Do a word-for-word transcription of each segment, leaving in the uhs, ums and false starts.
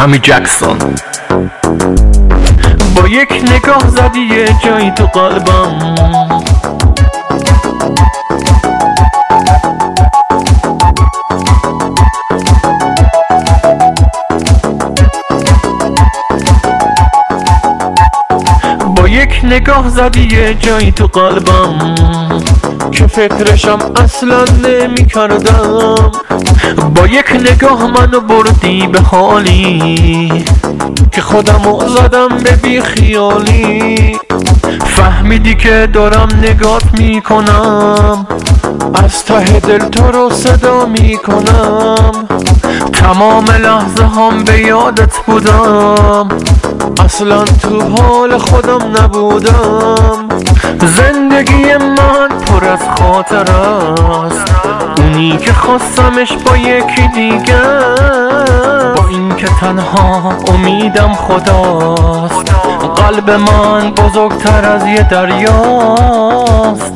امی جکسون. با یک نگاه زدی یه جایی تو قلبم، با یک نگاه زدی یه جایی تو قلبم که فکرشم اصلا نمی کردم. با یک نگاه منو بردی به حالی که خودمو زدم به بی خیالی. فهمیدی که دارم نگات میکنم، از ته دل تو رو صدا میکنم. تمام لحظه هم به یادت بودم، اصلا تو حال خودم نبودم. زندگی من پر از خاطر است، اونی که خواستمش با یکی دیگه. با این که تنها امیدم خداست، قلب من بزرگتر از یه دریاست.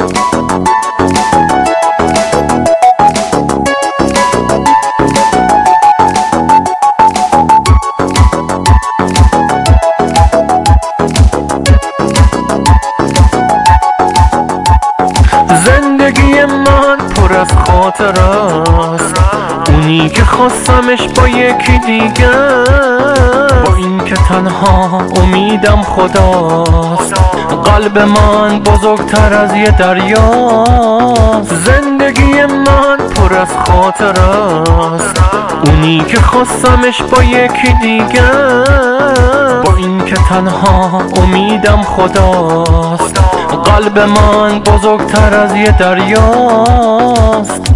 زندگی من پر از خاطر است، اونی که خواستمش با یکی دیگه. با این که تنها امیدم خداست، قلب من بزرگتر از یه دریاست. زندگی من پر از خاطر است، اونی که خواستمش با یکی دیگه. با این که تنها امیدم خداست، قلب من بزرگتر از یه دریاست.